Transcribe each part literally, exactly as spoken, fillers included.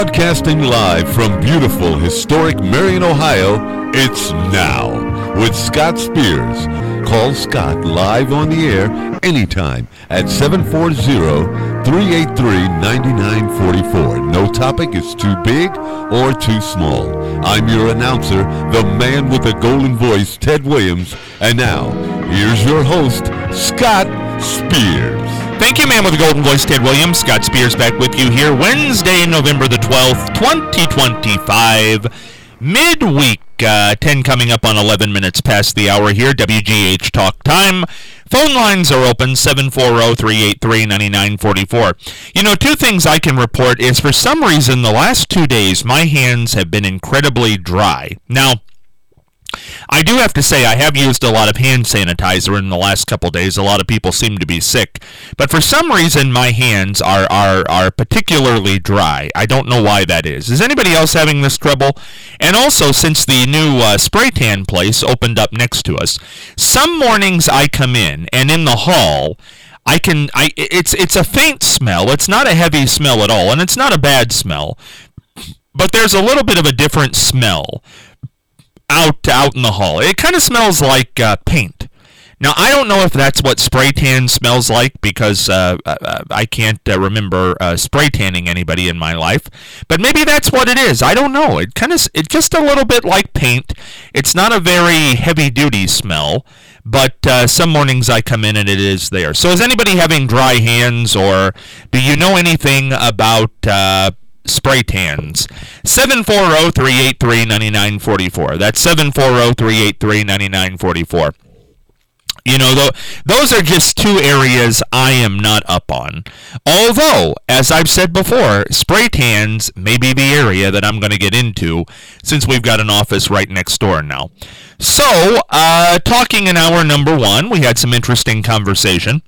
Broadcasting live from beautiful, historic Marion, Ohio, it's Now with Scott Spears. Call Scott live on the air anytime at seven four zero, three eight three, nine nine four four. No topic is too big or too small. I'm your announcer, the man with the golden voice, Ted Williams. And now, here's your host, Scott Spears. Thank you, man with the golden voice, Ted Williams. Scott Spears back with you here Wednesday, November the twelfth, twenty twenty-five. Midweek, uh, ten coming up on eleven minutes past the hour here, W G H Talk Time. Phone lines are open, seven four zero, three eight three, nine nine four four. You know, two things I can report is for some reason the last two days my hands have been incredibly dry. Now, I do have to say I have used a lot of hand sanitizer in the last couple days. A lot of people seem to be sick. But for some reason, my hands are, are, are particularly dry. I don't know why that is. Is anybody else having this trouble? And also, since the new uh, spray tan place opened up next to us, some mornings I come in, and in the hall, I can, I it's it's a faint smell. It's not a heavy smell at all, and it's not a bad smell. But there's a little bit of a different smell out out in the hall. It kind of smells like uh, paint. Now, I don't know if that's what spray tan smells like because uh, uh, I can't uh, remember uh, spray tanning anybody in my life, but maybe that's what it is. I don't know. It kind of it's just a little bit like paint. It's not a very heavy-duty smell, but uh, some mornings I come in and it is there. So is anybody having dry hands, or do you know anything about uh, spray tans? seven four zero, three eight three, nine nine four four. That's seven four zero, three eight three, nine nine four four. You know, th- those are just two areas I am not up on. Although, as I've said before, spray tans may be the area that I'm going to get into since we've got an office right next door now. So, uh, talking in hour number one, we had some interesting conversation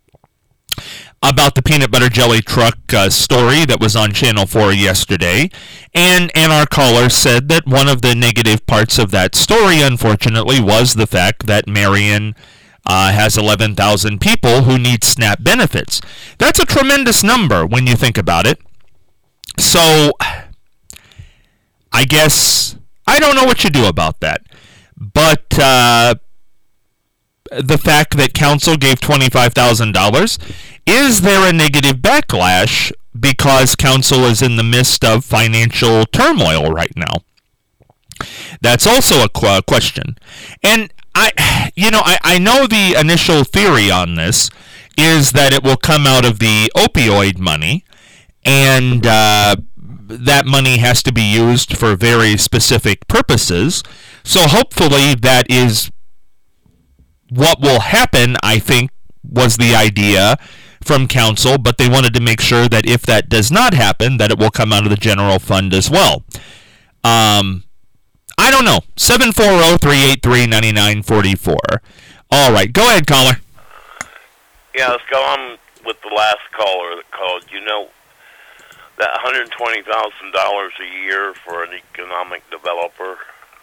about the peanut butter jelly truck uh, story that was on Channel four yesterday, and, and our caller said that one of the negative parts of that story, unfortunately, was the fact that Marion uh, has eleven thousand people who need SNAP benefits. That's a tremendous number when you think about it. So, I guess, I don't know what you do about that, but uh, the fact that council gave twenty-five thousand dollars, is there a negative backlash because council is in the midst of financial turmoil right now? That's also a qu- question. And I, you know, I, I know the initial theory on this is that it will come out of the opioid money, and uh, that money has to be used for very specific purposes. So hopefully that is what will happen, I think, was the idea from council, but they wanted to make sure that if that does not happen, that it will come out of the general fund as well. Um, I don't know. seven four zero, three eight three, nine nine four four. All right, go ahead, caller. Yeah, let's go on with the last caller that called. You know, that one hundred twenty thousand dollars a year for an economic developer,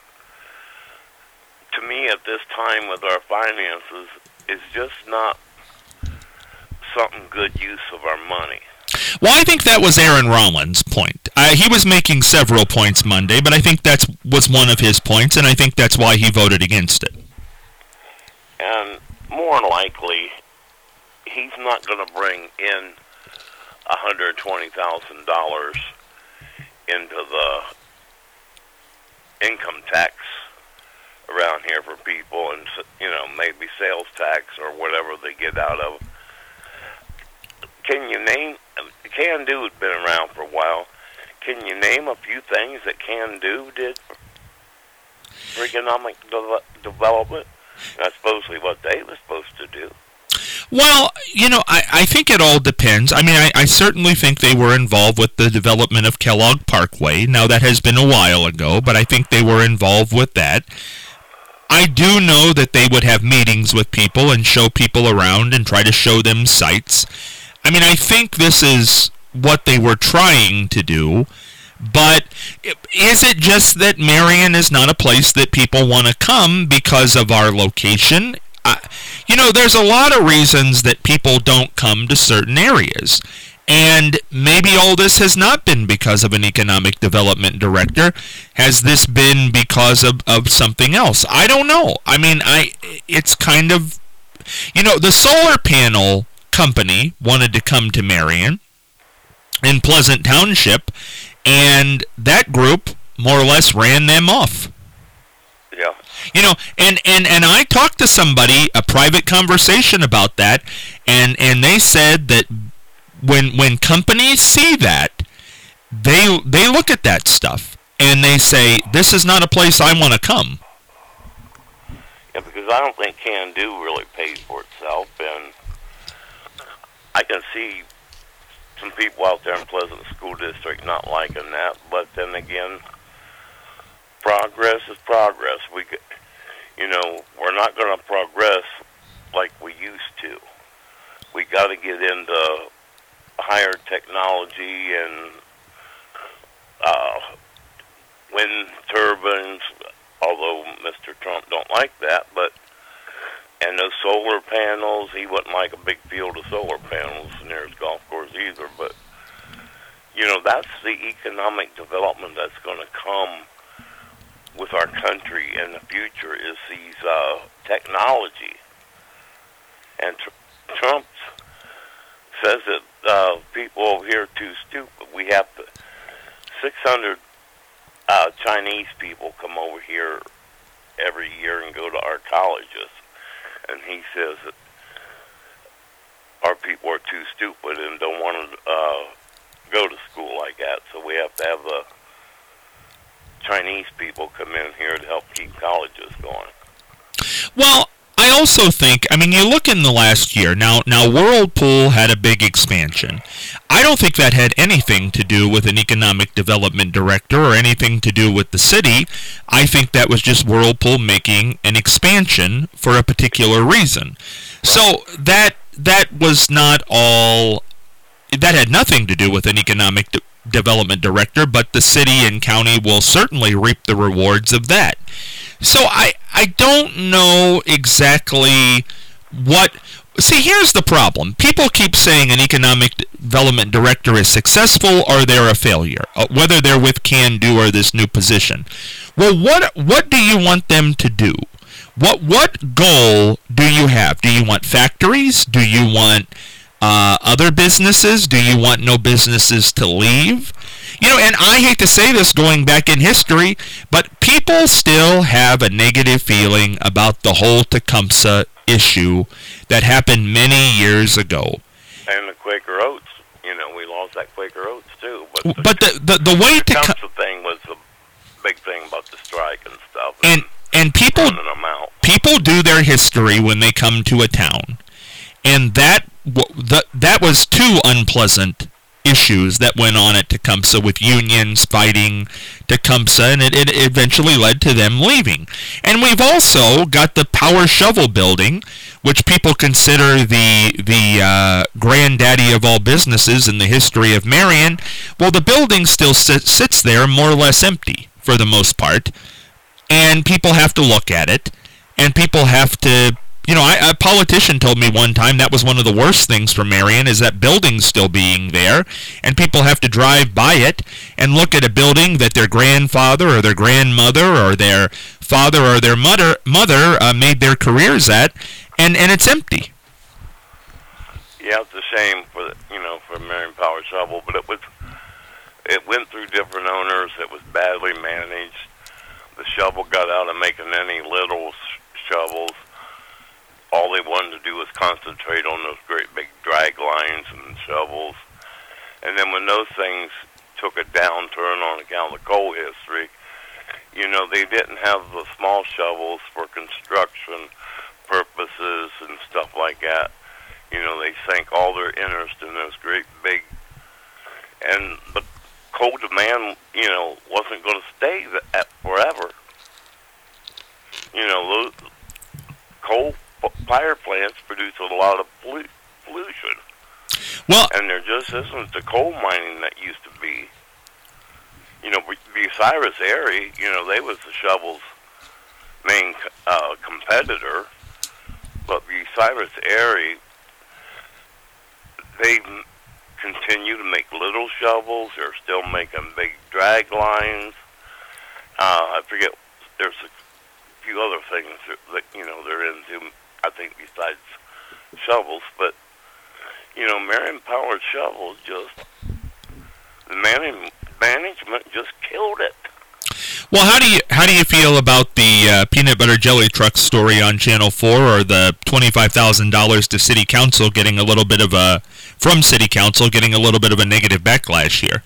to me at this time with our finances, is just not something good use of our money. Well, I think that was Aaron Rollins' point. Uh, he was making several points Monday, but I think that was one of his points, and I think that's why he voted against it. And more than likely, he's not going to bring in one hundred twenty thousand dollars into the income tax around here for people, and, you know, maybe sales tax or whatever they get out of. Can you name, Can Do has been around for a while. Can you name a few things that Can Do did for economic de- development? That's supposedly what they were supposed to do. Well, you know, I, I think it all depends. I mean, I, I certainly think they were involved with the development of Kellogg Parkway. Now, that has been a while ago, but I think they were involved with that. I do know that they would have meetings with people and show people around and try to show them sites. I mean, I think this is what they were trying to do, but is it just that Marion is not a place that people want to come because of our location? Uh, you know, there's a lot of reasons that people don't come to certain areas. And maybe all this has not been because of an economic development director. Has this been because of, of something else? I don't know. I mean, I it's kind of, you know, the solar panel company wanted to come to Marion in Pleasant Township, and that group more or less ran them off. Yeah. You know, and, and, and I talked to somebody, a private conversation about that, and, and they said that when when companies see that, they they look at that stuff and they say, this is not a place I want to come. Yeah, because I don't think Can Do really pays for itself, and I can see some people out there in Pleasant School District not liking that, but then again, progress is progress. We, you know, we're not going to progress like we used to. We got to get into higher technology and uh, wind turbines, although Mister Trump don't like that, but and those solar panels, he wouldn't like a big field of solar panels near his golf course either, but you know, that's the economic development that's going to come with our country in the future is these uh, technology. And tr- Trump says that uh, people over here are too stupid. We have to, six hundred uh, Chinese people come over here every year and go to our colleges. And he says that our people are too stupid and don't want to uh, go to school like that. So we have to have the Chinese people come in here to help keep colleges going. Well, I also think, I mean, you look in the last year, now now Whirlpool had a big expansion. I don't think that had anything to do with an economic development director or anything to do with the city. I think that was just Whirlpool making an expansion for a particular reason. So that that was not all, that had nothing to do with an economic de- development director, but the city and county will certainly reap the rewards of that. So I, I don't know exactly what... See, here's the problem. People keep saying an economic development director is successful or they're a failure, uh, whether they're with Can Do or this new position. Well, what what do you want them to do? What what goal do you have? Do you want factories? Do you want uh, other businesses? Do you want no businesses to leave? You know, and I hate to say this going back in history, but people still have a negative feeling about the whole Tecumseh issue that happened many years ago. And the Quaker Oats, you know, we lost that Quaker Oats too. But the, but the, the, the way the Tecumseh to... thing was the big thing about the strike and stuff. And, and people, them out. people do their history when they come to a town. And that, that, that was two unpleasant issues that went on at Tecumseh with unions fighting Tecumseh, and it, it eventually led to them leaving. And we've also got the Power Shovel building, which people consider the the uh, granddaddy of all businesses in the history of Marion. Well, the building still sit, sits there more or less empty for the most part, and people have to look at it, and people have to... You know, I, a politician told me one time that was one of the worst things for Marion, is that building still being there, and people have to drive by it and look at a building that their grandfather or their grandmother or their father or their mother mother uh, made their careers at, and, and it's empty. Yeah, it's a shame for the, you know for Marion Power Shovel, but it was it went through different owners. It was badly managed. The shovel got out of making any little sh- shovels. All they wanted to do was concentrate on those great big drag lines and shovels. And then when those things took a downturn on account of the coal history, you know, they didn't have the small shovels for construction purposes and stuff like that. You know, they sank all their interest in those great big... And the coal demand, you know, wasn't going to stay that forever. You know, those coal fire plants produce a lot of pollu- pollution. Well, and there just isn't the coal mining that used to be. You know, Bucyrus Erie, you know, they was the shovel's main uh, competitor, but Bucyrus Erie, they continue to make little shovels. They're still making big drag lines. Uh, I forget, there's a few other things that, that, you know, they're into, I think, besides shovels. But, you know, Marion Power Shovels just, the man- management just killed it. Well, how do you how do you feel about the uh, peanut butter jelly truck story on Channel four, or the twenty-five thousand dollars to City Council getting a little bit of a, from City Council getting a little bit of a negative backlash here?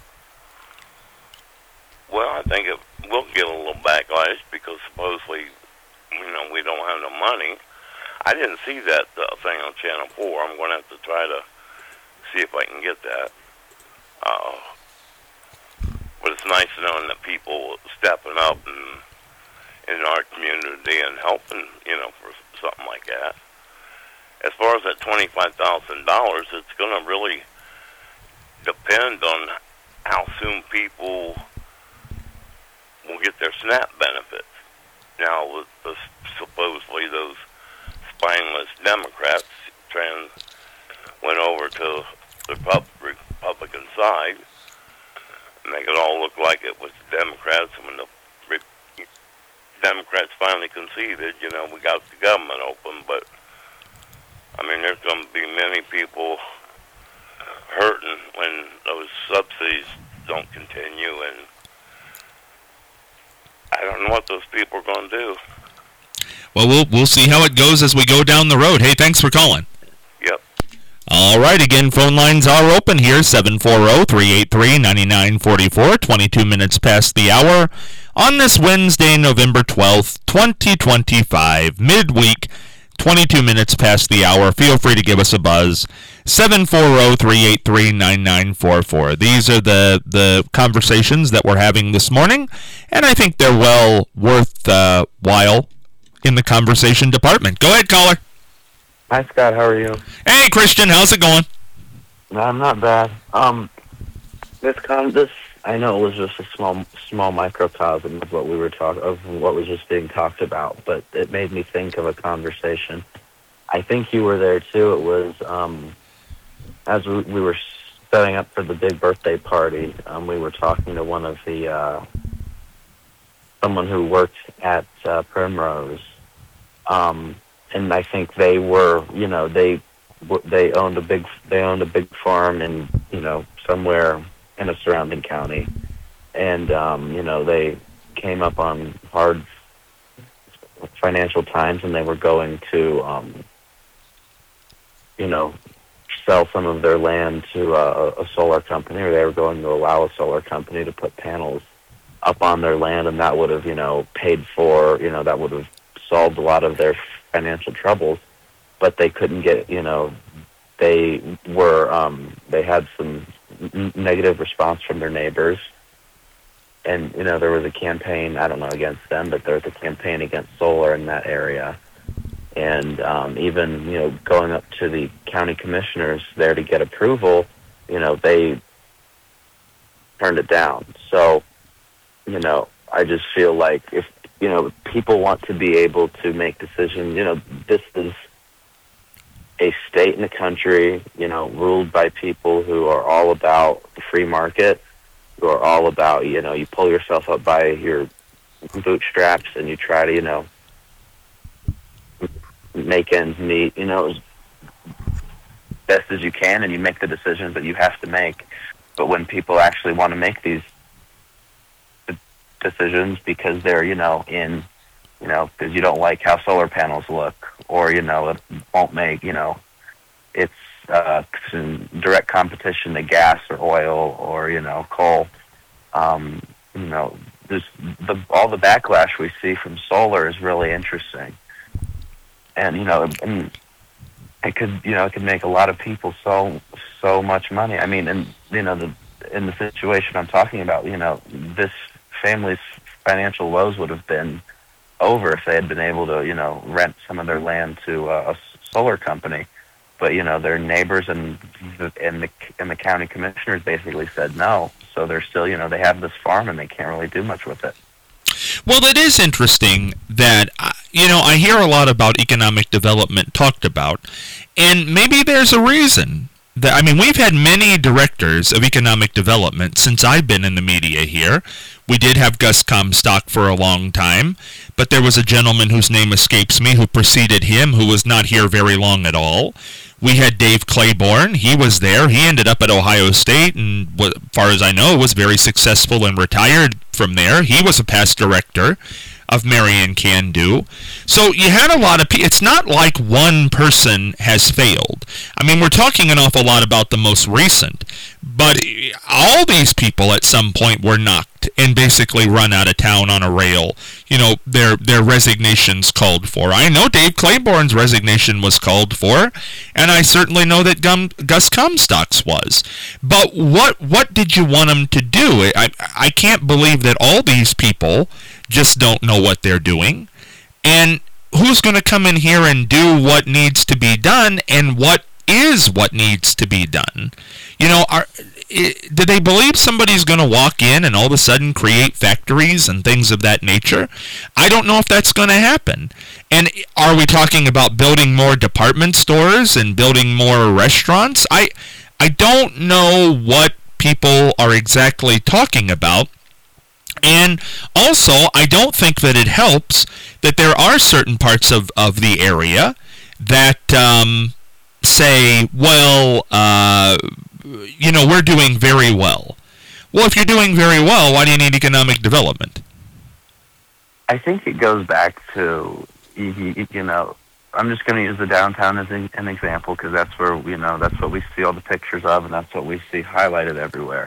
Well, I think it will get a little backlash because supposedly, you know, we don't have the money. I didn't see that uh, thing on Channel four. I'm going to have to try to see if I can get that. Uh, but it's nice knowing that people stepping up and in our community and helping, you know, for something like that. As far as that twenty-five thousand dollars, it's going to really depend on how soon people will get their SNAP benefits. Now, with the, supposedly those spineless Democrats trans went over to the Republican side, make it all look like it was the Democrats. And when the Re- Democrats finally conceded, you know, we got the government open. But, I mean, there's going to be many people hurting when those subsidies don't continue. And I don't know what those people are going to do. Well, we'll we'll see how it goes as we go down the road. Hey, thanks for calling. Yep. All right, again, phone lines are open here, seven four zero, three eight three, nine nine four four, twenty-two minutes past the hour on this Wednesday, November twelfth, twenty twenty-five, midweek, twenty-two minutes past the hour. Feel free to give us a buzz, seven four zero, three eight three, nine nine four four. These are the, the conversations that we're having this morning, and I think they're well worth uh, while in the conversation department. Go ahead, caller. Hi, Scott. How are you? Hey, Christian. How's it going? No, I'm not bad. Um, this con this I know it was just a small small microcosm of what we were talking of what was just being talked about, but it made me think of a conversation. I think you were there too. It was um, as we, we were setting up for the big birthday party. Um, we were talking to one of the uh, someone who worked at uh, Primrose. Um, and I think they were, you know, they they owned a big they owned a big farm in, you know, somewhere in a surrounding county, and um, you know, they came up on hard financial times, and they were going to, um, you know, sell some of their land to a, a solar company, or they were going to allow a solar company to put panels up on their land, and that would have, you know, paid for, you know, that would have solved a lot of their financial troubles, but they couldn't get, you know, they were, um, they had some n- negative response from their neighbors, and, you know, there was a campaign, I don't know against them, but there was a campaign against solar in that area, and um, even, you know, going up to the county commissioners there to get approval, you know, they turned it down. So, you know, I just feel like if, you know, people want to be able to make decisions. You know, this is a state in the country, you know, ruled by people who are all about the free market, who are all about, you know, you pull yourself up by your bootstraps and you try to, you know, make ends meet, you know, as best as you can, and you make the decisions that you have to make. But when people actually want to make these decisions because they're, you know, in, you know, because you don't like how solar panels look, or, you know, it won't make, you know, it's uh, in direct competition to gas or oil or, you know, coal. Um, you know, there's the all the backlash we see from solar is really interesting, and you know, and it could, you know, it could make a lot of people so so much money. I mean, and you know, the in the situation I'm talking about, you know, this family's financial woes would have been over if they had been able to, you know, rent some of their land to uh, a solar company. But, you know, their neighbors and the, and the and the county commissioners basically said no. So they're still, you know, they have this farm and they can't really do much with it. Well, it is interesting that, you know, I hear a lot about economic development talked about, and maybe there's a reason The, I mean, we've had many directors of economic development since I've been in the media here. We did have Gus Comstock for a long time, but there was a gentleman whose name escapes me who preceded him who was not here very long at all. We had Dave Claiborne. He was there. He ended up at Ohio State and, as far as I know, was very successful and retired from there. He was a past director of Marion Can Do. So you had a lot of people. It's not like one person has failed. I mean, we're talking an awful lot about the most recent, but all these people at some point were knocked and basically run out of town on a rail. You know, their their resignations called for. I know Dave Claiborne's resignation was called for, and I certainly know that Gum, Gus Comstock's was. But what what did you want them to do? I I can't believe that all these people just don't know what they're doing. And who's going to come in here and do what needs to be done, and what is what needs to be done? You know, are, do they believe somebody's going to walk in and all of a sudden create factories and things of that nature? I don't know if that's going to happen. And are we talking about building more department stores and building more restaurants? I I don't know what people are exactly talking about. And also, I don't think that it helps that there are certain parts of, of the area that um, say, well, uh, you know, we're doing very well. Well, if you're doing very well, why do you need economic development? I think it goes back to, you, you know, I'm just going to use the downtown as an, an example because that's where, you know, that's what we see all the pictures of and that's what we see highlighted everywhere.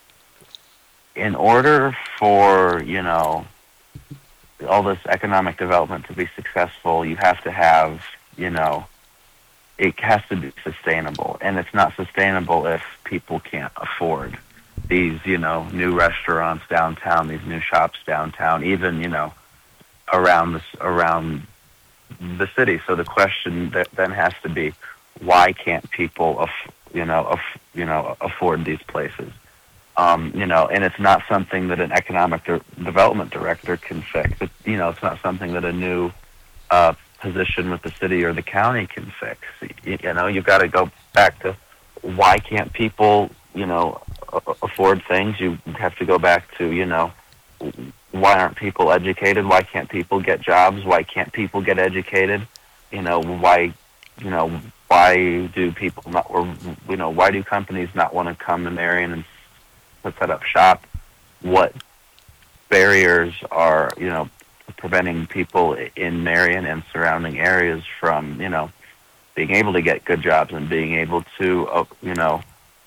In order for, you know, all this economic development to be successful, you have to have, you know, it has to be sustainable. And it's not sustainable if people can't afford these, you know, new restaurants downtown, these new shops downtown, even, you know, around this, around the city. So the question that then has to be, why can't people, aff- you know, aff- you know, afford these places? Um, you know, and it's not something that an economic de- development director can fix. It, you know, it's not something that a new uh, position with the city or the county can fix. You, you know, you've got to go back to why can't people, you know, a- afford things? You have to go back to, you know, why aren't people educated? Why can't people get jobs? Why can't people get educated? You know, why, you know, why do people not, or, you know, why do companies not want to come to Marion and to set up shop? What barriers are, you know, preventing people in Marion and surrounding areas from, you know, being able to get good jobs and being able to, uh, you know,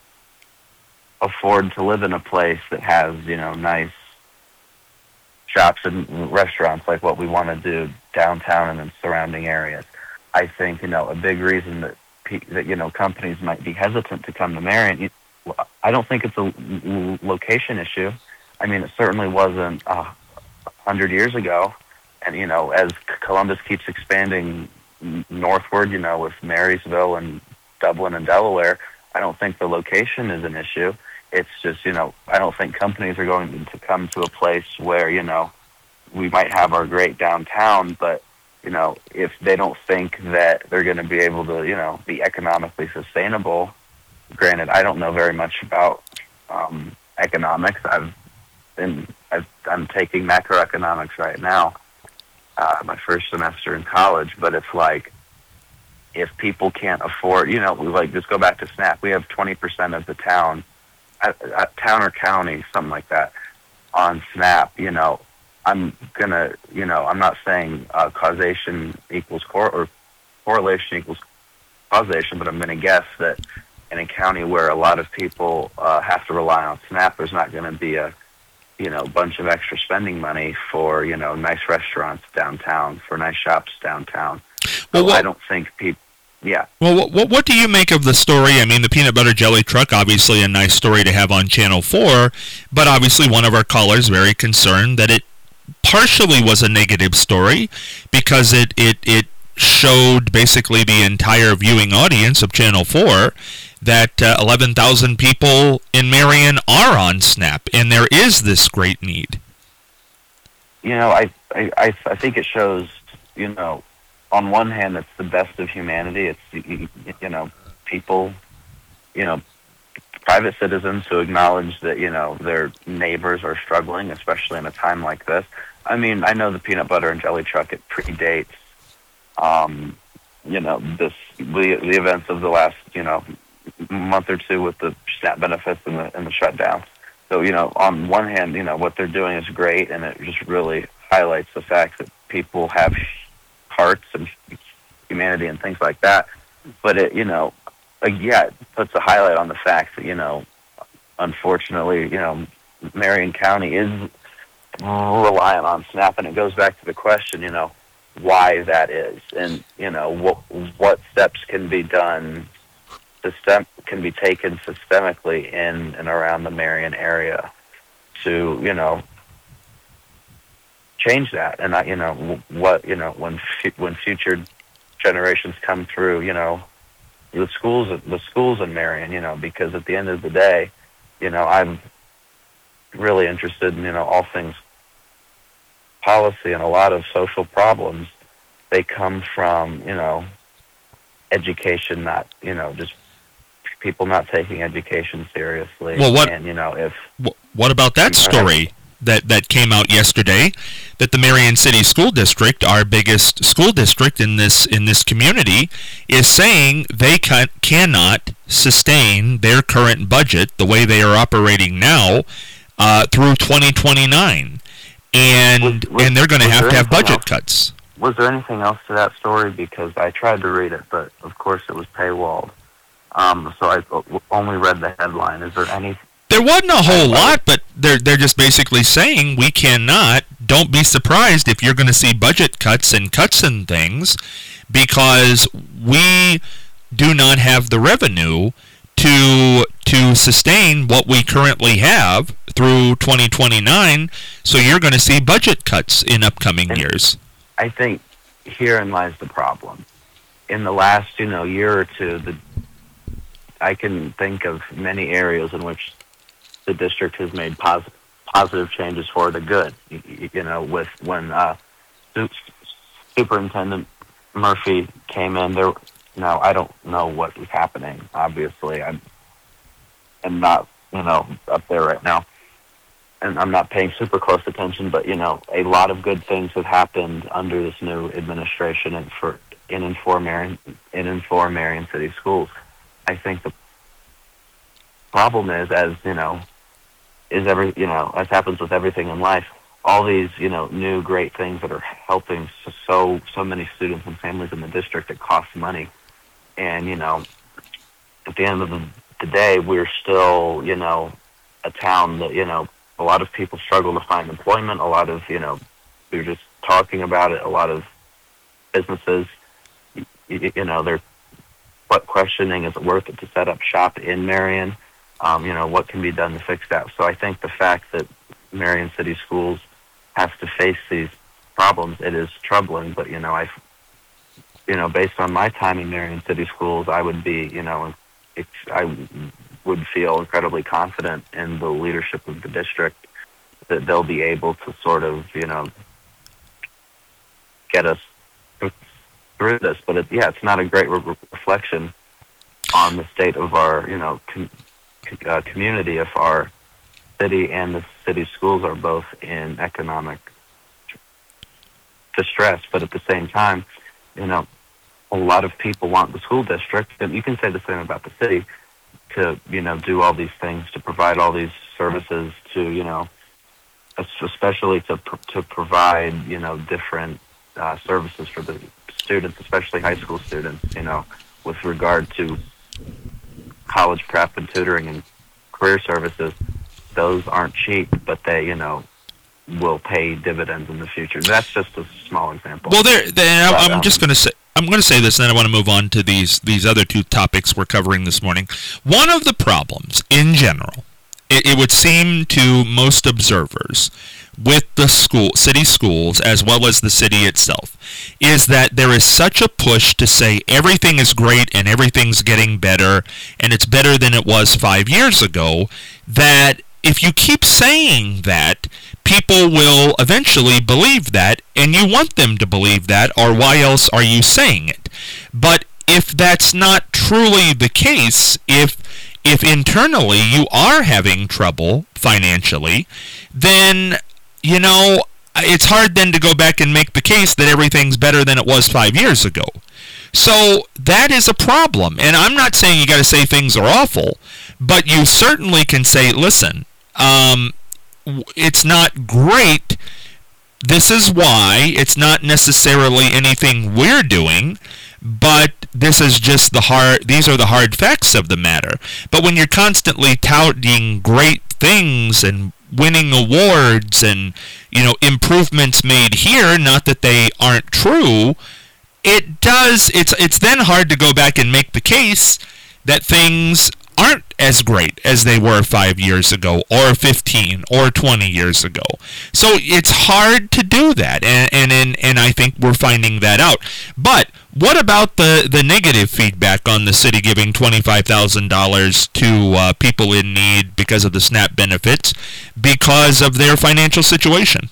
afford to live in a place that has, you know, nice shops and restaurants like what we want to do downtown and in surrounding areas? I think, you know, a big reason that, that you know, companies might be hesitant to come to Marion, I don't think it's a location issue. I mean, it certainly wasn't a uh, hundred years ago. And, you know, as Columbus keeps expanding northward, you know, with Marysville and Dublin and Delaware, I don't think the location is an issue. It's just, you know, I don't think companies are going to come to a place where, you know, we might have our great downtown, but, you know, if they don't think that they're going to be able to, you know, be economically sustainable. Granted, I don't know very much about um, economics. I've been, I've, I'm taking macroeconomics right now, uh, my first semester in college. But it's like, if people can't afford, you know, we like just go back to SNAP. We have twenty percent of the town, uh, uh, town or county, something like that, on SNAP. You know, I'm gonna, you know, I'm not saying uh, causation equals cor- or correlation equals causation, but I'm gonna guess that in a county where a lot of people uh, have to rely on SNAP, there's not going to be a, you know, bunch of extra spending money for, you know, nice restaurants downtown, for nice shops downtown. Well, so I don't think people, yeah. Well, what, what do you make of the story? I mean, the peanut butter jelly truck, obviously a nice story to have on Channel four, but obviously one of our callers very concerned that it partially was a negative story because it, it, it showed basically the entire viewing audience of Channel four that uh, eleven thousand people in Marion are on SNAP, and there is this great need. You know, I, I, I think it shows, you know, on one hand, it's the best of humanity. It's, you, you know, people you know, private citizens who acknowledge that, you know, their neighbors are struggling, especially in a time like this. I mean, I know the peanut butter and jelly truck, it predates, um, you know, this the, the events of the last, you know, month or two with the SNAP benefits and the, and the shutdown. So, you know, on one hand, you know, what they're doing is great, and it just really highlights the fact that people have hearts and humanity and things like that. But it, you know, uh, yeah, it puts a highlight on the fact that, you know, unfortunately, you know, Marion County is reliant on SNAP, and it goes back to the question, you know, why that is, and, you know, what what steps can be done, system can be taken systemically in and around the Marion area to, you know, change that. And I, you know, what, you know, when when future generations come through, you know, the schools, the schools in Marion, you know, because at the end of the day, you know, I'm really interested in, you know, all things policy, and a lot of social problems, they come from, you know, education, not, you know, just people not taking education seriously. Well, what, and, you know, if... What about that story that, that came out yesterday, that the Marion City School District, our biggest school district in this in this community, is saying they can, cannot sustain their current budget the way they are operating now uh, through twenty twenty-nine. And was, was, and they're going to have to have budget else? cuts. Was there anything else to that story? Because I tried to read it, but of course it was paywalled. Um, so I only read the headline. Is there any? There wasn't a whole lot, but they're they're just basically saying we cannot. Don't be surprised if you're going to see budget cuts and cuts and things, because we do not have the revenue to to sustain what we currently have through twenty twenty-nine, so you're going to see budget cuts in upcoming and years. I think herein lies the problem. In the last, you know, year or two, the I can think of many areas in which the district has made pos- positive changes for the good. You, you know, with when uh, Superintendent Murphy came in, there. Now, I don't know what was happening. Obviously, I'm, I'm not, you know, up there right now, and I'm not paying super close attention. But, you know, a lot of good things have happened under this new administration, and for in and for Marion, in and for Marion City Schools. I think the problem is, as you know, is every you know, as happens with everything in life, all these, you know, new great things that are helping so so many students and families in the district, it costs money. And, you know, at the end of the, the day, we're still, you know, a town that, you know, a lot of people struggle to find employment. A lot of, you know, we were just talking about it, a lot of businesses, you, you know, they're what questioning, is it worth it to set up shop in Marion? Um, you know, what can be done to fix that? So I think the fact that Marion City Schools have to face these problems, it is troubling. But, you know, I, you know, based on my time in Marion City Schools, I would be, you know, it's, I would feel incredibly confident in the leadership of the district that they'll be able to sort of, you know, get us through this. But it, yeah, it's not a great re- reflection on the state of our, you know, com- uh, community if our city and the city schools are both in economic distress. But at the same time, you know, a lot of people want the school district, and you can say the same about the city, to, you know, do all these things, to provide all these services, to, you know, especially to to provide, you know, different uh, services for the students, especially high school students, you know, with regard to college prep and tutoring and career services. Those aren't cheap, but they, you know, will pay dividends in the future. That's just a small example. Well, there, there but, I'm um, just going to say, I'm going to say this, and then I want to move on to these these other two topics we're covering this morning. One of the problems, in general, it, it would seem to most observers with the school, city schools, as well as the city itself, is that there is such a push to say everything is great and everything's getting better, and it's better than it was five years ago, that if you keep saying that, people will eventually believe that, and you want them to believe that, or why else are you saying it? But if that's not true, truly the case, if if internally you are having trouble financially, then, you know, it's hard then to go back and make the case that everything's better than it was five years ago. So that is a problem. And I'm not saying you got to say things are awful, but you certainly can say, listen, um, it's not great. This is why. It's not necessarily anything we're doing, but this is just the hard, these are the hard facts of the matter. But when you're constantly touting great things and winning awards and, you know, improvements made here, not that they aren't true, it does, it's it's then hard to go back and make the case that things aren't as great as they were five years ago or fifteen or twenty years ago. So it's hard to do that, and and and, and I think we're finding that out. But what about the, the negative feedback on the city giving twenty-five thousand dollars to uh, people in need because of the SNAP benefits, because of their financial situation?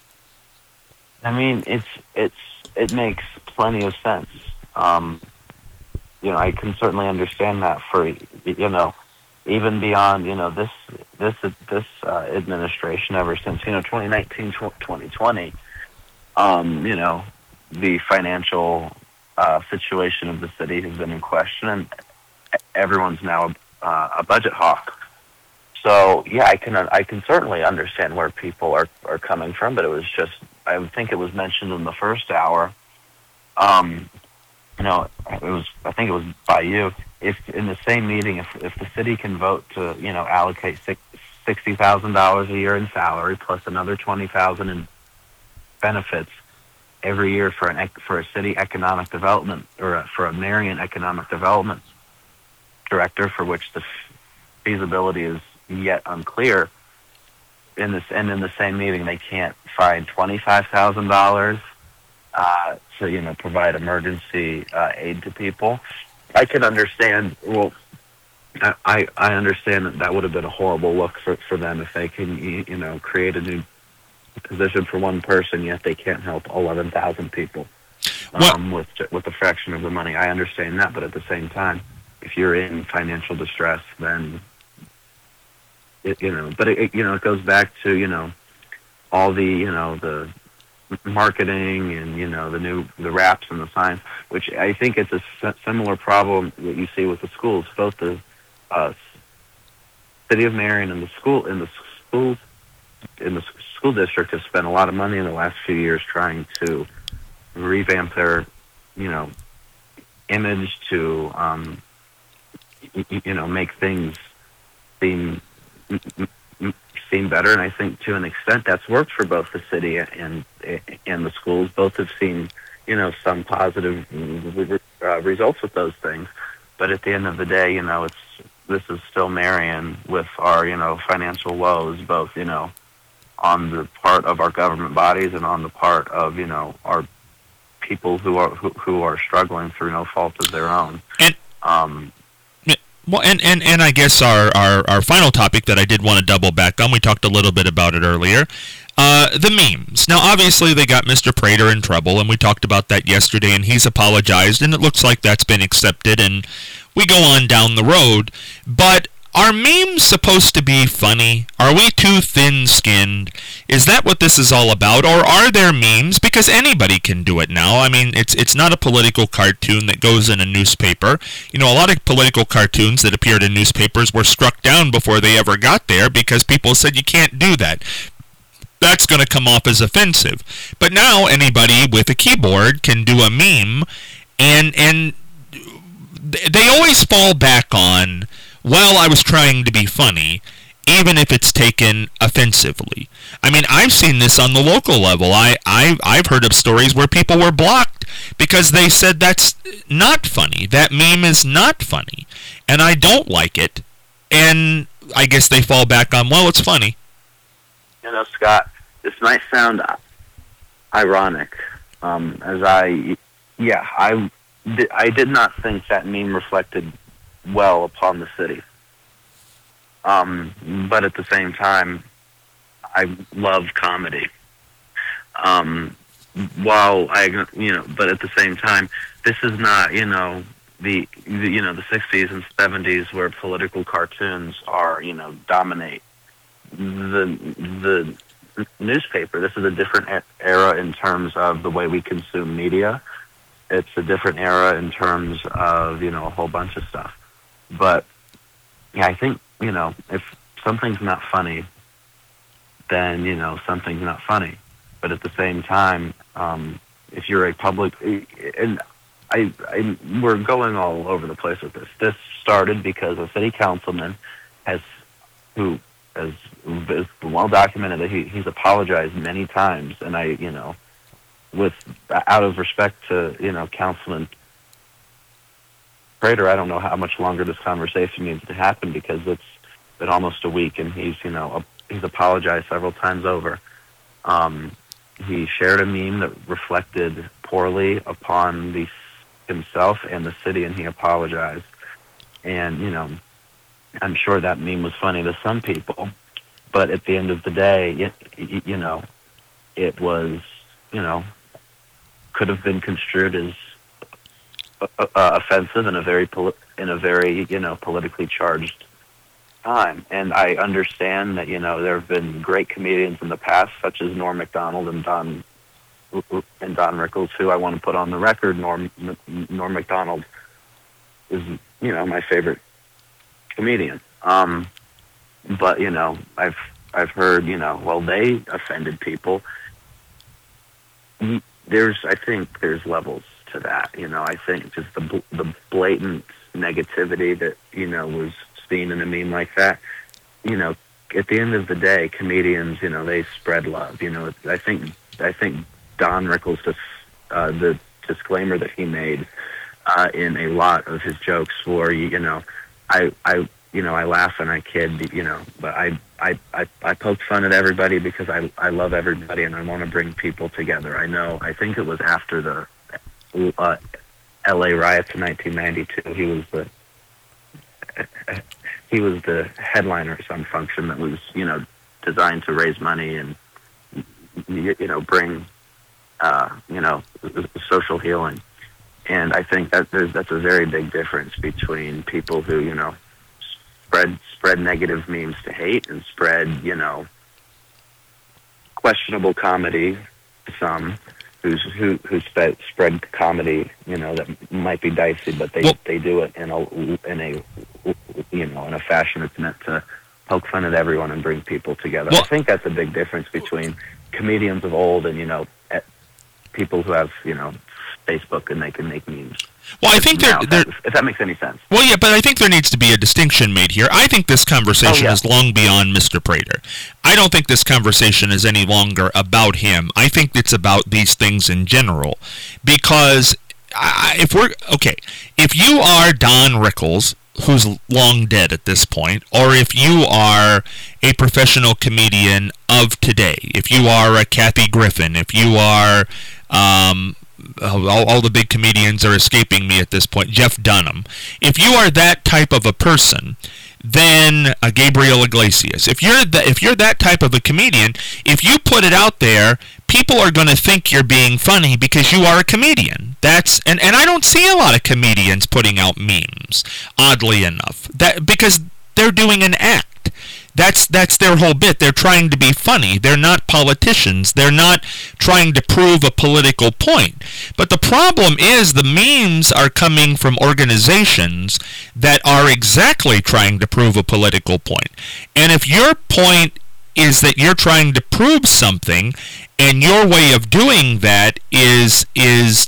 I mean, it's it's it makes plenty of sense. Um, you know, I can certainly understand that for, you know, even beyond, you know, this this this uh, administration, ever since, you know, twenty nineteen, twenty twenty, um, you know, the financial uh, situation of the city has been in question, and everyone's now uh, a budget hawk. So yeah, I can I can certainly understand where people are, are coming from, but it was just, I would think it was mentioned in the first hour. Um, you know, it was, I think it was by you. If in the same meeting, if if the city can vote to, you know, allocate sixty thousand dollars a year in salary plus another twenty thousand in benefits every year for an for a city economic development, or a, for a Marion economic development director, for which the feasibility is yet unclear, in this and in the same meeting they can't find twenty-five thousand dollars uh, to, you know, provide emergency uh, aid to people. I can understand. Well, I I understand that that would have been a horrible look for, for them if they can, you know, create a new position for one person, yet they can't help eleven thousand people um, with with a fraction of the money. I understand that, but at the same time, if you're in financial distress, then it, you know. But it, it you know it goes back to, you know, all the, you know, the marketing and, you know, the new the wraps and the signs, which I think it's a similar problem that you see with the schools. Both the uh, city of Marion and the school in the schools in the school district have spent a lot of money in the last few years trying to revamp their, you know, image, to um, you, you know, make things seem seem better. And I think to an extent that's worked for both the city and and the schools. Both have seen, you know, some positive uh, results with those things. But at the end of the day, you know, it's this is still Marion with our, you know, financial woes, both, you know, on the part of our government bodies and on the part of, you know, our people who are who, who are struggling through no fault of their own. And, um, well, and, and, and I guess our, our, our final topic that I did want to double back on, we talked a little bit about it earlier, uh, the memes. Now, obviously, they got Mister Prater in trouble, and we talked about that yesterday, and he's apologized, and it looks like that's been accepted, and we go on down the road. But are memes supposed to be funny? Are we too thin-skinned? Is that what this is all about? Or are there memes? Because anybody can do it now. I mean, it's it's not a political cartoon that goes in a newspaper. You know, a lot of political cartoons that appeared in newspapers were struck down before they ever got there because people said you can't do that. That's going to come off as offensive. But now anybody with a keyboard can do a meme, and and they always fall back on, well, I was trying to be funny, even if it's taken offensively. I mean, I've seen this on the local level. I, I, I've heard of stories where people were blocked because they said that's not funny. That meme is not funny, and I don't like it. And I guess they fall back on, well, it's funny. You know, Scott, this might sound ironic, um, as I, yeah, I, I did not think that meme reflected well upon the city. Um, but at the same time, I love comedy. Um, while I, you know, but at the same time, this is not, you know, the, the you know the sixties and seventies where political cartoons are you know dominate the the newspaper. This is a different era in terms of the way we consume media. It's a different era in terms of you know a whole bunch of stuff. But yeah, I think you know if something's not funny, then you know something's not funny. But at the same time, um, if you're a public, and I, I, we're going all over the place with this. This started because a city councilman has, who has, is well documented that he, he's apologized many times, and I, you know, with out of respect to you know Councilman Prater, I don't know how much longer this conversation needs to happen because it's been almost a week, and he's you know he's apologized several times over. Um, he shared a meme that reflected poorly upon the himself and the city, and he apologized. And you know, I'm sure that meme was funny to some people, but at the end of the day, it, you know, it was you know could have been construed as uh, uh, offensive in a very poli- in a very you know politically charged time. And I understand that you know there have been great comedians in the past, such as Norm Macdonald and Don and Don Rickles, who I want to put on the record. Norm Norm Macdonald is you know my favorite comedian. Um, but you know I've I've heard you know well they offended people. There's I think there's levels to that. You know I think just the the blatant negativity that you know was seen in a meme like that. You know at the end of the day, comedians you know they spread love. You know I think I think Don Rickles just uh, the disclaimer that he made uh, in a lot of his jokes were you know I I you know I laugh and I kid you know but I I, I, I poked fun at everybody because I I love everybody and I want to bring people together. I know I think it was after the uh, L A riots in nineteen ninety-two. He was the he was the headliner of some function that was you know designed to raise money and you, you know bring uh, you know social healing. And I think that there's that's a very big difference between people who you know. Spread spread negative memes to hate and spread you know questionable comedy to some who's who who spread spread comedy you know that might be dicey, but they well, they do it in a in a you know in a fashion that's meant to poke fun at everyone and bring people together. Well, I think that's a big difference between comedians of old and you know people who have you know Facebook and they can make memes. Well, I think there, now, there, if that makes any sense. Well, yeah, but I think there needs to be a distinction made here. I think this conversation oh, yeah. is long beyond Mister Prater. I don't think this conversation is any longer about him. I think it's about these things in general. Because I, if we're, okay, if you are Don Rickles, who's long dead at this point, or if you are a professional comedian of today, if you are a Kathy Griffin, if you are... Um, All, all the big comedians are escaping me at this point. Jeff Dunham. If you are that type of a person, then uh, Gabriel Iglesias. If you're the, if you're that type of a comedian, if you put it out there, people are going to think you're being funny because you are a comedian. That's and, and I don't see a lot of comedians putting out memes. Oddly enough, that because they're doing an act. That's that's their whole bit. They're trying to be funny. They're not politicians. They're not trying to prove a political point. But the problem is the memes are coming from organizations that are exactly trying to prove a political point. And if your point is that you're trying to prove something, and your way of doing that is is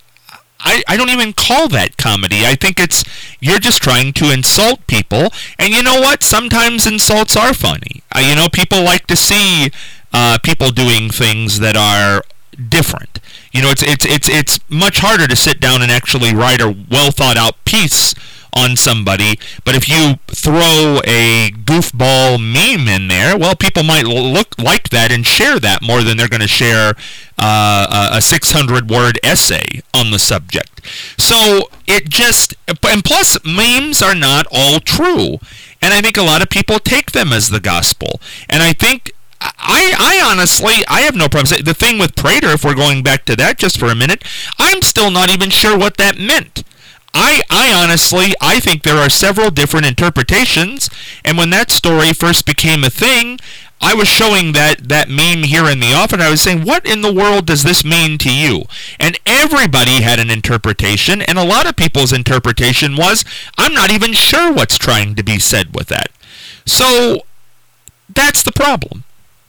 I, I don't even call that comedy. I think it's, you're just trying to insult people. And you know what? Sometimes insults are funny. Uh, you know, people like to see uh, people doing things that are different. You know, it's it's it's it's much harder to sit down and actually write a well-thought-out piece on somebody, but if you throw a goofball meme in there, well, people might look like that and share that more than they're going to share uh, a six hundred word essay on the subject. So it just, and plus memes are not all true, and I think a lot of people take them as the gospel, and I think I, I honestly, I have no problem. The thing with Prater, if we're going back to that just for a minute, I'm still not even sure what that meant. I, I honestly, I think there are several different interpretations, and when that story first became a thing, I was showing that, that meme here in the office, and I was saying, what in the world does this mean to you? And everybody had an interpretation, and a lot of people's interpretation was, I'm not even sure what's trying to be said with that. So, that's the problem.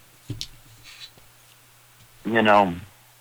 You know,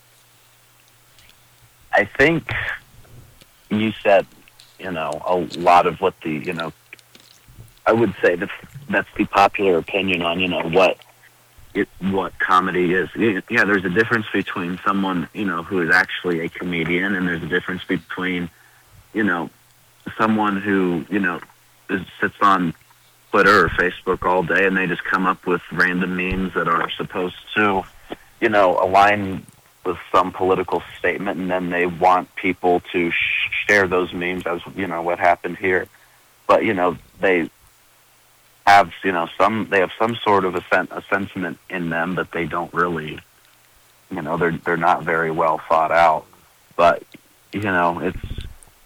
I think you said, you know, a lot of what the, you know, I would say that that's the popular opinion on, you know, what it, what comedy is. Yeah, there's a difference between someone, you know, who is actually a comedian, and there's a difference between, you know, someone who, you know, is, sits on Twitter or Facebook all day and they just come up with random memes that are supposed to, you know, align with some political statement, and then they want people to sh- share those memes as, you know, what happened here. But, you know, they have, you know, some, they have some sort of a, sen- a sentiment in them, but they don't really, you know, they're, they're not very well thought out. But, you know, it's,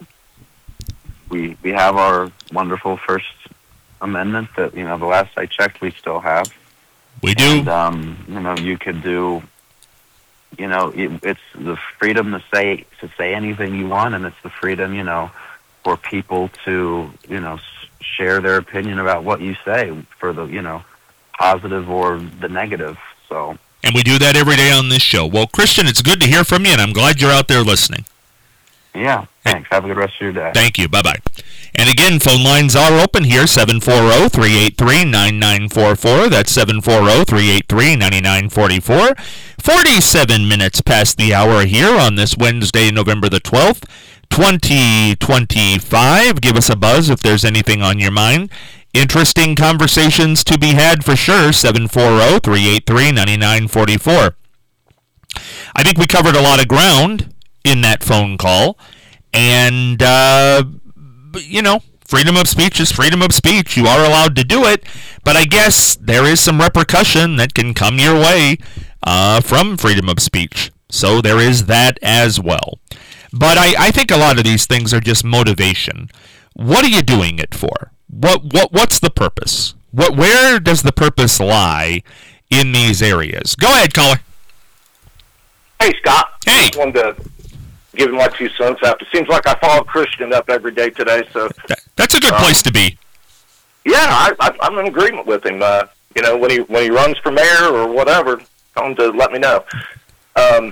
we, we have our wonderful First Amendment that, you know, the last I checked, we still have. We do. And, um, you know, you could do, you know, it, it's the freedom to say to say anything you want, and it's the freedom, you know, for people to, you know, s- share their opinion about what you say, for the, you know, positive or the negative. So. And we do that every day on this show. Well, Christian, it's good to hear from you, and I'm glad you're out there listening. Yeah, thanks. Have a good rest of your day. Thank you. Bye-bye. And again, phone lines are open here, seven four zero, three eight three, nine nine four four. That's seven four zero, three eight three, nine nine four four. forty-seven minutes past the hour here on this Wednesday, November the twelfth, twenty twenty-five. Give us a buzz if there's anything on your mind. Interesting conversations to be had for sure, seven four zero, three eight three, nine nine four four. I think we covered a lot of ground in that phone call, and, uh, you know, freedom of speech is freedom of speech. You are allowed to do it, but I guess there is some repercussion that can come your way uh, from freedom of speech. So there is that as well. But I, I think a lot of these things are just motivation. What are you doing it for? What what what's the purpose? What where does the purpose lie in these areas? Go ahead, caller. Hey, Scott. Hey. Just wanted to give him my two cents out. It seems like I follow Christian up every day today, so That, that's a good um, place to be. yeah, I, I, I'm in agreement with him. Uh, you know, when he when he runs for mayor or whatever, tell him to let me know. Um,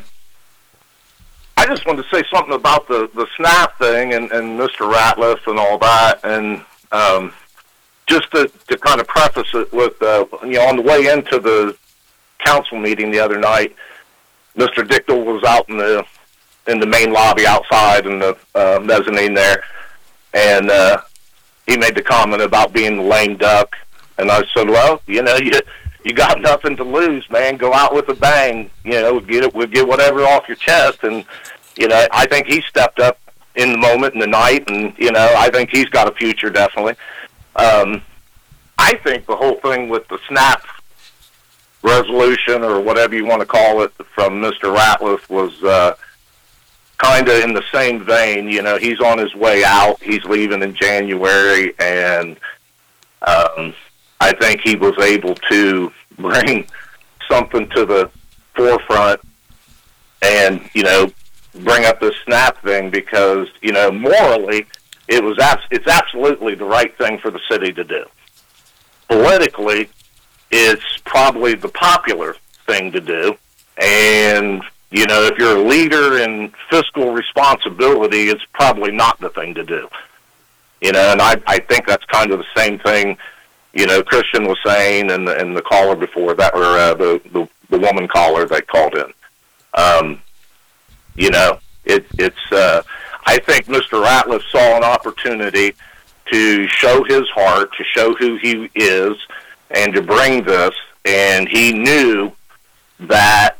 I just wanted to say something about the, the SNAP thing and, and Mister Ratliff and all that, and um, just to, to kind of preface it with, uh, you know, on the way into the council meeting the other night, Mister Dichtel was out in the in the main lobby outside in the uh, mezzanine there, and uh, he made the comment about being the lame duck, and I said, well, you know, you you got nothing to lose, man. Go out with a bang, you know, get it, we'll get whatever off your chest, and you know, I think he stepped up in the moment in the night, and you know, I think he's got a future definitely. Um, I think the whole thing with the SNAP resolution or whatever you want to call it from Mister Ratliff was uh, kind of in the same vein. You know, he's on his way out. He's leaving in January, and um, I think he was able to bring something to the forefront and, you know, bring up the SNAP thing because, you know, morally, it was abs- it's absolutely the right thing for the city to do. Politically, it's probably the popular thing to do. And, you know, if you're a leader in fiscal responsibility, it's probably not the thing to do. You know, and I, I think that's kind of the same thing, you know, Christian was saying and the, and the caller before that, or uh, the, the, the woman caller that called in. Um, you know, it, it's, uh, I think Mister Ratliff saw an opportunity to show his heart, to show who he is, and to bring this, and he knew that,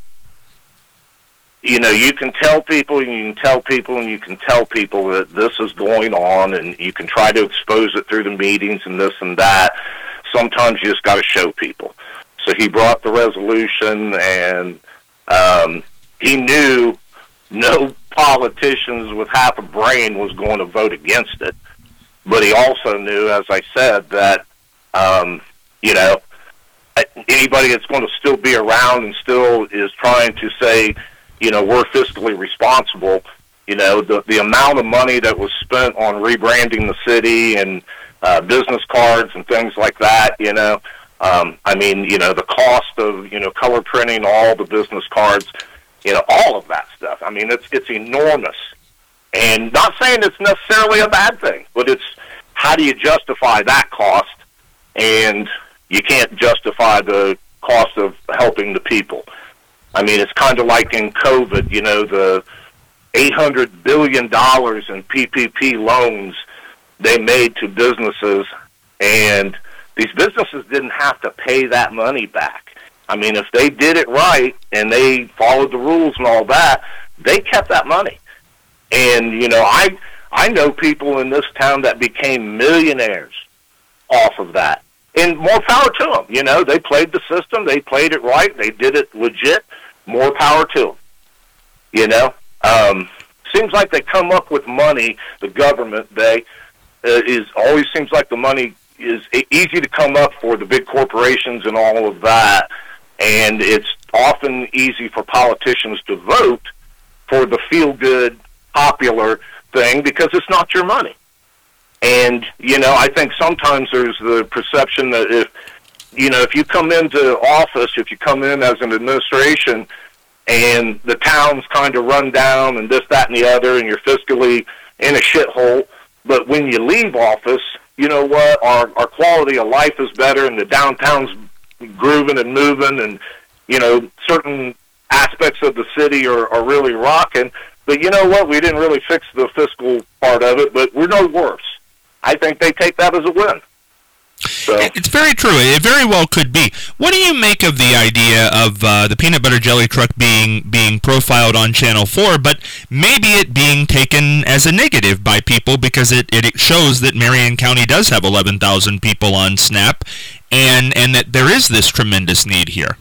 you know, you can tell people, and you can tell people, and you can tell people that this is going on, and you can try to expose it through the meetings and this and that. Sometimes you just got to show people. So he brought the resolution, and um, he knew no politicians with half a brain was going to vote against it. But he also knew, as I said, that, um, you know, anybody that's going to still be around and still is trying to say, you know, we're fiscally responsible, you know, the, the amount of money that was spent on rebranding the city and uh, business cards and things like that, you know, um, I mean, you know, the cost of, you know, color printing all the business cards, you know, all of that stuff. I mean, it's it's enormous. And not saying it's necessarily a bad thing, but it's how do you justify that cost? And you can't justify the cost of helping the people. I mean, it's kind of like in COVID, you know, the eight hundred billion dollars in P P P loans they made to businesses, and these businesses didn't have to pay that money back. I mean, if they did it right and they followed the rules and all that, they kept that money. And, you know, I I know people in this town that became millionaires off of that. And more power to them. You know, they played the system. They played it right. They did it legit. More power to them. You know? Um, seems like they come up with money, the government, they, uh, is always seems like the money is easy to come up for the big corporations and all of that. And it's often easy for politicians to vote for the feel-good, popular thing because it's not your money. And, you know, I think sometimes there's the perception that if, you know, if you come into office, if you come in as an administration and the town's kind of run down and this, that, and the other, and you're fiscally in a shithole, but when you leave office, you know what, our, our quality of life is better and the downtown's grooving and moving and, you know, certain aspects of the city are, are really rocking. But you know what, we didn't really fix the fiscal part of it, but we're no worse. I think they take that as a win. So. It's very true. It very well could be. What do you make of the idea of uh, the peanut butter jelly truck being being profiled on Channel four, but maybe it being taken as a negative by people because it, it shows that Marion County does have eleven thousand people on SNAP and, and that there is this tremendous need here?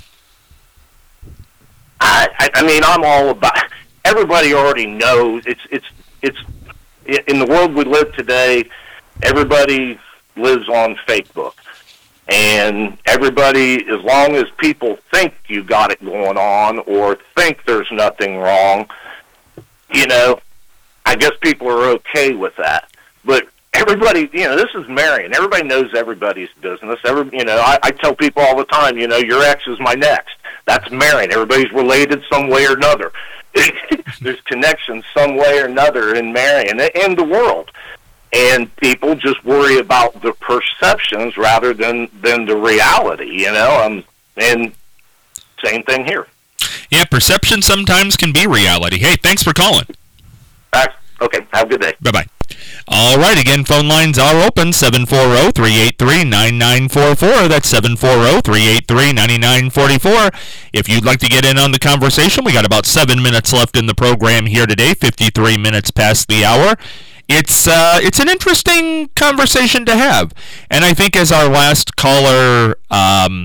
I, I mean, I'm all about... Everybody already knows. It's, it's, it's, in the world we live today, everybody lives on Facebook. And everybody, as long as people think you got it going on or think there's nothing wrong, you know, I guess people are okay with that. But everybody, you know, this is Marion. Everybody knows everybody's business. Every, you know, I, I tell people all the time, you know, your ex is my next. That's Marion. Everybody's related some way or another. There's connections some way or another in Marion and the world. And people just worry about the perceptions rather than, than the reality, you know. Um, and same thing here. Yeah, perception sometimes can be reality. Hey, thanks for calling. Uh, okay, have a good day. Bye-bye. All right, again, phone lines are open, seven four zero, three eight three, nine nine four four. That's seven four zero, three eight three, nine nine four four. If you'd like to get in on the conversation, we got about seven minutes left in the program here today, fifty-three minutes past the hour. It's uh, it's an interesting conversation to have. And I think as our last caller um,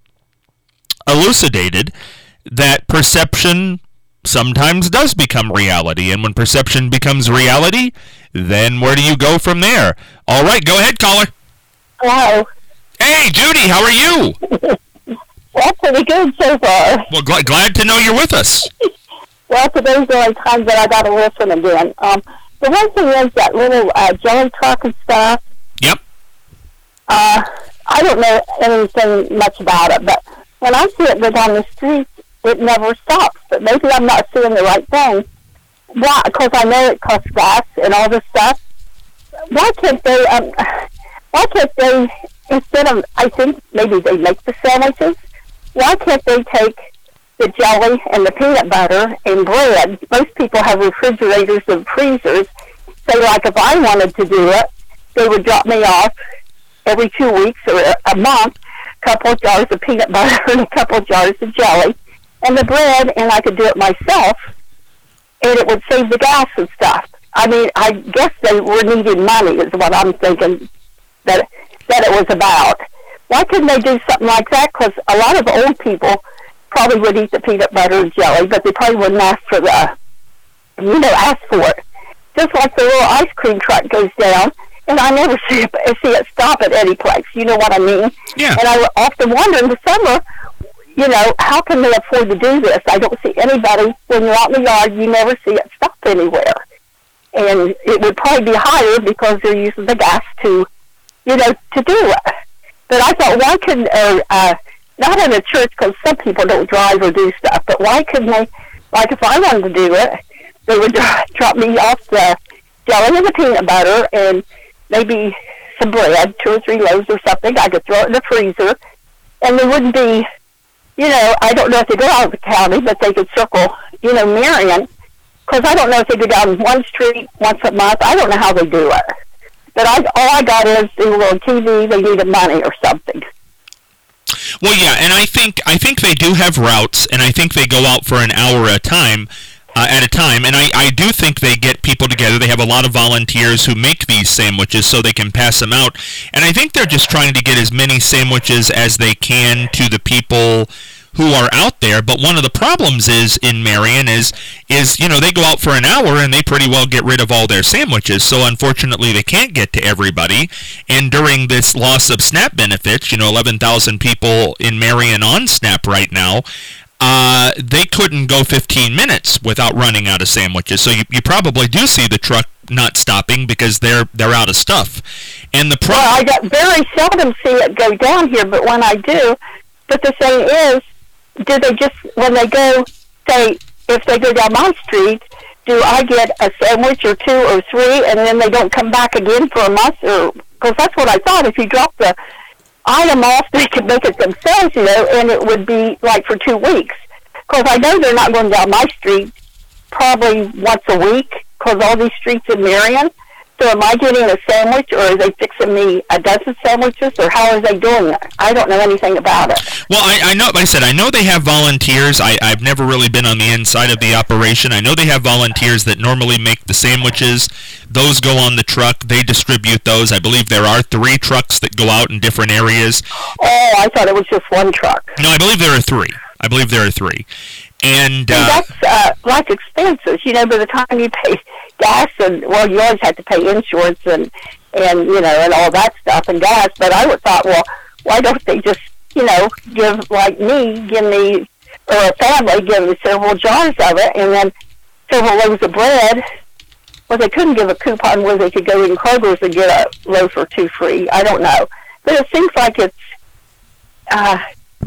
elucidated, that perception sometimes does become reality. And when perception becomes reality, then where do you go from there? All right, go ahead, caller. Hello. Hey, Judy, how are you? Well, pretty good so far. Well, gl- glad to know you're with us. Well, today's the only time that I got to listen again. Um, the one thing is that little uh, jelly truck and stuff. Yep. Uh, I don't know anything much about it, but when I see it go down the street, it never stops. But maybe I'm not seeing the right thing. Why? Because I know it costs gas and all this stuff. Why can't they? Um, why can't they? Instead of, I think maybe they make the sandwiches. Why can't they take the jelly and the peanut butter and bread? Most people have refrigerators and freezers. So, like, if I wanted to do it, they would drop me off every two weeks or a month, a couple of jars of peanut butter and a couple of jars of jelly and the bread, and I could do it myself, and it would save the gas and stuff. I mean, I guess they were needing money is what I'm thinking that that it was about. Why couldn't they do something like that? Because a lot of old people probably would eat the peanut butter and jelly, but they probably wouldn't ask for the you know, ask for it. Just like the little ice cream truck goes down, and I never see it, see it stop at any place. You know what I mean? Yeah. And I often wonder in the summer, you know, how can they afford to do this? I don't see anybody, when you're out in the yard, you never see it stop anywhere. And it would probably be higher because they're using the gas to, you know, to do it. But I thought, why couldn't, uh, uh, not in a church, because some people don't drive or do stuff, but why couldn't they, like if I wanted to do it, they would drop me off the jelly and the peanut butter and maybe some bread, two or three loaves or something. I could throw it in the freezer, and there wouldn't be, you know, I don't know if they go out of the county, but they could circle, you know, Marion, because I don't know if they go down one street once a month. I don't know how they do it. But I, all I got is they were on T V, they needed money or something. Well, yeah, and I think I think they do have routes, and I think they go out for an hour at a time, uh, at a time, and I, I do think they get people together. They have a lot of volunteers who make these sandwiches so they can pass them out, and I think they're just trying to get as many sandwiches as they can to the people who are out there. But one of the problems is in Marion is is you know, they go out for an hour and they pretty well get rid of all their sandwiches, so unfortunately they can't get to everybody. And during this loss of SNAP benefits, you know, eleven thousand people in Marion on SNAP right now, uh, they couldn't go fifteen minutes without running out of sandwiches. So you, you probably do see the truck not stopping because they're they're out of stuff. And the pro- well, I got very seldom see it go down here, but when I do, but the thing is, do they just, when they go, say, if they go down my street, do I get a sandwich or two or three, and then they don't come back again for a month? Or because that's what I thought. If you drop the item off, they could make it themselves, you know, and it would be like for two weeks. Because I know they're not going down my street probably once a week, because all these streets in Marion. So am I getting a sandwich, or are they fixing me a dozen sandwiches, or how are they doing it? I don't know anything about it. Well, I, I know, like I said, I know they have volunteers. I, I've never really been on the inside of the operation. I know they have volunteers that normally make the sandwiches. Those go on the truck. They distribute those. I believe there are three trucks that go out in different areas. Oh, I thought it was just one truck. No, I believe there are three. I believe there are three. And uh, that's uh, like expenses, you know. By the time you pay gas, and well, you always have to pay insurance and and you know, and all that stuff and gas. But I would thought, well, why don't they just, you know, give, like me, give me, or a family, give me several jars of it, and then several loaves of bread. Well, they couldn't give a coupon where they could go in Kroger's and get a loaf or two free. I don't know, but it seems like it's. Uh,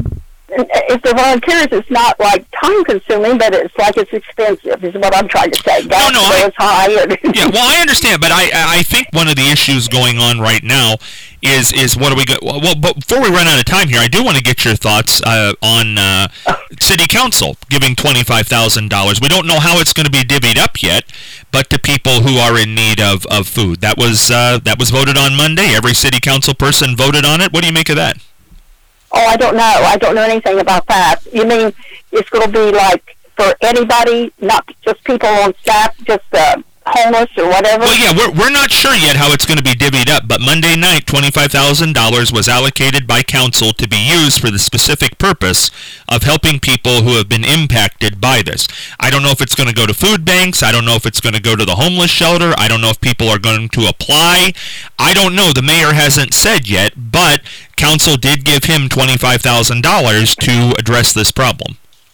If they're volunteers, it's not like time-consuming, but it's like it's expensive, is what I'm trying to say. Gas no, no, is high. And yeah, well, I understand, but I I think one of the issues going on right now is is what do we go? Well, but before we run out of time here, I do want to get your thoughts uh, on uh, City Council giving twenty-five thousand dollars. We don't know how it's going to be divvied up yet, but to people who are in need of, of food. That was uh, that was voted on Monday. Every City Council person voted on it. What do you make of that? Oh, I don't know. I don't know anything about that. You mean it's going to be like for anybody, not just people on staff, just uh, homeless or whatever? Well, yeah, we're we're not sure yet how it's going to be divvied up, but Monday night, twenty-five thousand dollars was allocated by council to be used for the specific purpose of helping people who have been impacted by this. I don't know if it's going to go to food banks. I don't know if it's going to go to the homeless shelter. I don't know if people are going to apply. I don't know. The mayor hasn't said yet, but council did give him twenty-five thousand dollars to address this problem.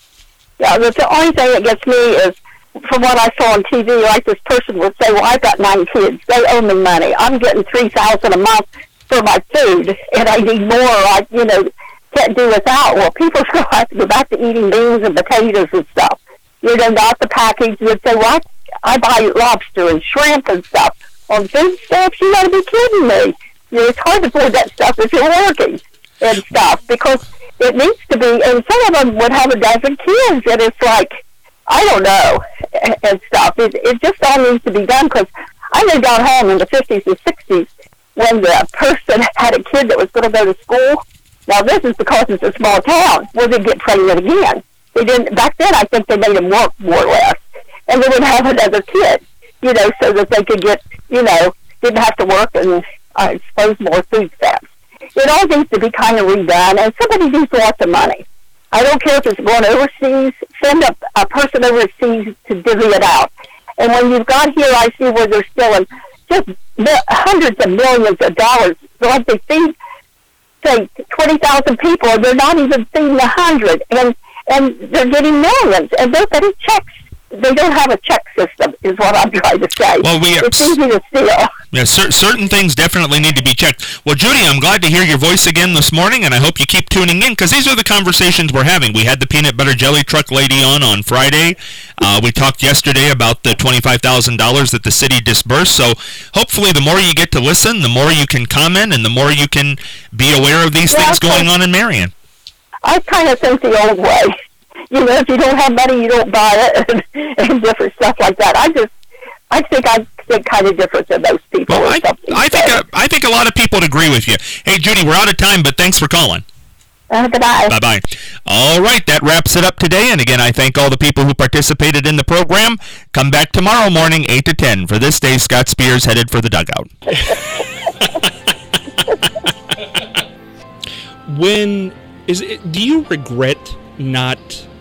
Yeah, that's the only thing that gets me is, from what I saw on T V, like this person would say, well, I've got nine kids. They owe me money. I'm getting three thousand dollars a month for my food, and I need more. I, you know, can't do without. Well, people still have to go back to eating beans and potatoes and stuff. You know, not the package. You'd say, well, I, I buy lobster and shrimp and stuff. On food stamps, you got to be kidding me. You know, it's hard to afford that stuff if you're working and stuff, because it needs to be, and some of them would have a dozen kids, and it's like, I don't know, and stuff. It, it just all needs to be done, because I know down home in the fifties and sixties, when the person had a kid that was going to go to school, now this is because it's a small town, well, they'd get pregnant again. They didn't, back then I think they made them work more or less, and they would have another kid, you know, so that they could get, you know, didn't have to work and I suppose more food stamps. It all needs to be kind of redone, and somebody needs lots of money. I don't care if it's going overseas. Send a, a person overseas to divvy it out. And when you've got here, I see where they're stealing just mi- hundreds of millions of dollars. Like they feed, say, twenty thousand people, and they're not even feeding a hundred, and and they're getting millions, and they're getting checks. They don't have a check system, is what I'm trying to say. Well, we it's easy to steal. Yeah, cer- certain things definitely need to be checked. Well, Judy, I'm glad to hear your voice again this morning, and I hope you keep tuning in, because these are the conversations we're having. We had the peanut butter jelly truck lady on on Friday. Uh, we talked yesterday about the twenty-five thousand dollars that the city disbursed. So hopefully the more you get to listen, the more you can comment, and the more you can be aware of these yeah, things going on in Marion. I kind of think the old way. You know, if you don't have money, you don't buy it, and, and different stuff like that. I just, I think I think kind of different than those people. Well, or I, something. I think a, I think a lot of people would agree with you. Hey, Judy, we're out of time, but thanks for calling. Uh, goodbye. Bye-bye. All right, that wraps it up today. And again, I thank all the people who participated in the program. Come back tomorrow morning, eight to ten. For this day, Scott Spears headed for the dugout. When is it, do you regret not